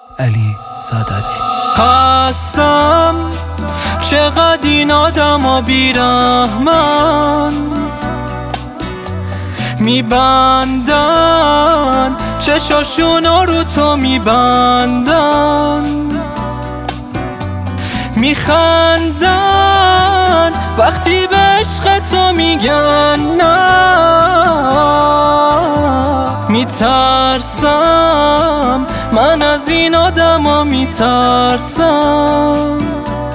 علی ساداتی. قسم چقدر این آدما بیرحمن، میبندن چشاشونو رو تو میبندن، میخندن وقتی به عشق تو میگن نه. میترسم من از این آدما میترسم،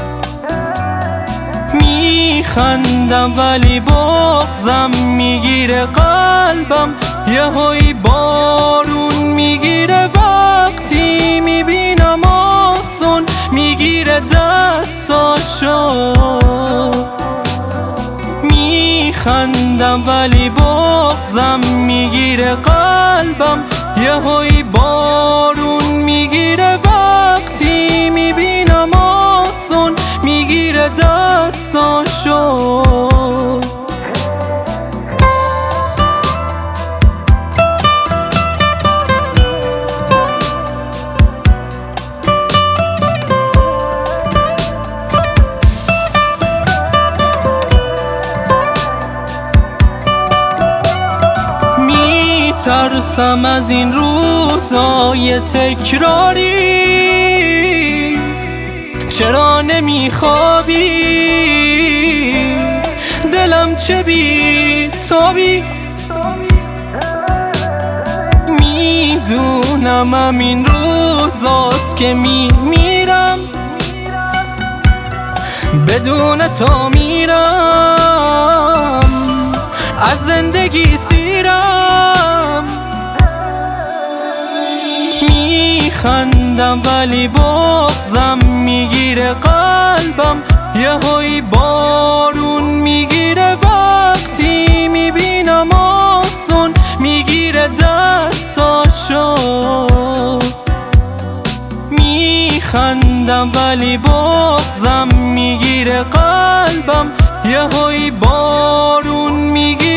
میخندم ولی بغضم میگیره قلبم، یهویی بارون میگیره وقتی میبینم آسون میگیره دستاشو. میخندم ولی بغضم میگیره قلبم، یهویی بارون میگیره وقتی میبینم آسون میگیره دستاشو. ترسم از این روزای تکراری، چرا نمیخوابی؟ دلم چه بی تابی، میدونم همین روزاست که میمیرم، بدون تو میرم از زندگی سیرم. میخندم ولی بغضم میگیره قلبم، یهویی بارون میگیره وقتی میبینم آسون میگیره دستاشو. میخندم ولی بغضم میگیره قلبم، یهویی بارون میگیره